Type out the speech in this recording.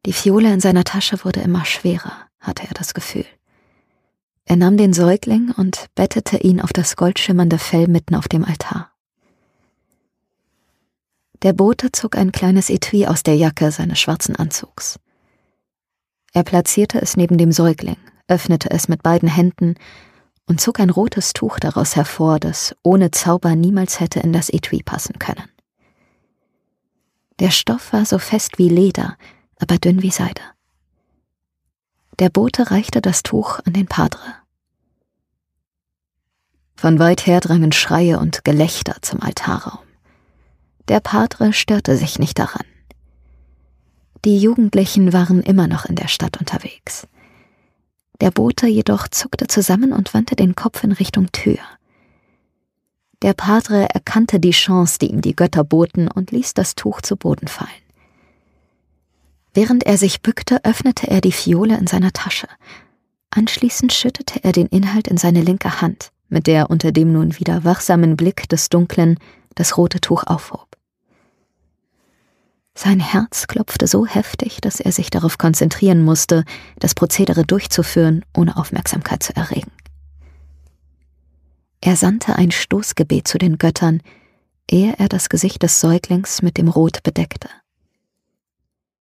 Die Fiole in seiner Tasche wurde immer schwerer, hatte er das Gefühl. Er nahm den Säugling und bettete ihn auf das goldschimmernde Fell mitten auf dem Altar. Der Bote zog ein kleines Etui aus der Jacke seines schwarzen Anzugs. Er platzierte es neben dem Säugling, öffnete es mit beiden Händen und zog ein rotes Tuch daraus hervor, das ohne Zauber niemals hätte in das Etui passen können. Der Stoff war so fest wie Leder, aber dünn wie Seide. Der Bote reichte das Tuch an den Padre. Von weit her drangen Schreie und Gelächter zum Altarraum. Der Padre störte sich nicht daran. Die Jugendlichen waren immer noch in der Stadt unterwegs. Der Bote jedoch zuckte zusammen und wandte den Kopf in Richtung Tür. Der Padre erkannte die Chance, die ihm die Götter boten, und ließ das Tuch zu Boden fallen. Während er sich bückte, öffnete er die Fiole in seiner Tasche. Anschließend schüttete er den Inhalt in seine linke Hand, mit der unter dem nun wieder wachsamen Blick des Dunklen das rote Tuch aufhob. Sein Herz klopfte so heftig, dass er sich darauf konzentrieren musste, das Prozedere durchzuführen, ohne Aufmerksamkeit zu erregen. Er sandte ein Stoßgebet zu den Göttern, ehe er das Gesicht des Säuglings mit dem Rot bedeckte.